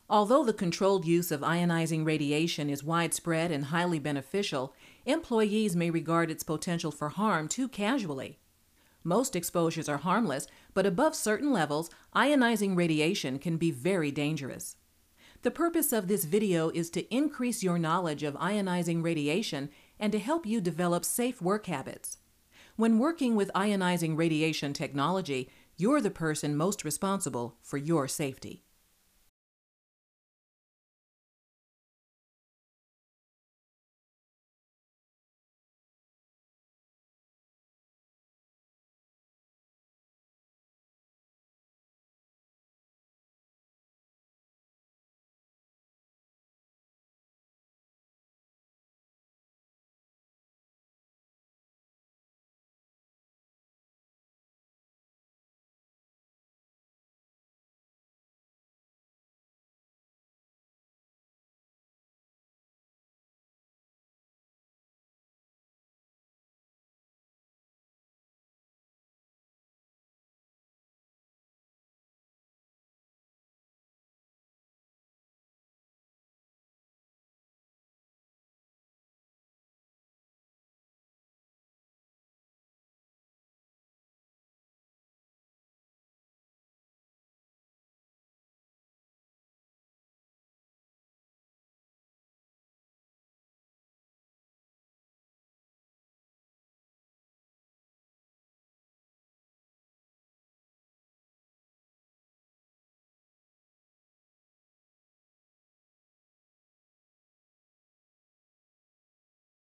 Although the controlled use of ionizing radiation is widespread and highly beneficial, employees may regard its potential for harm too casually. Most exposures are harmless, but above certain levels, ionizing radiation can be very dangerous. The purpose of this video is to increase your knowledge of ionizing radiation and to help you develop safe work habits. When working with ionizing radiation technology, you're the person most responsible for your safety.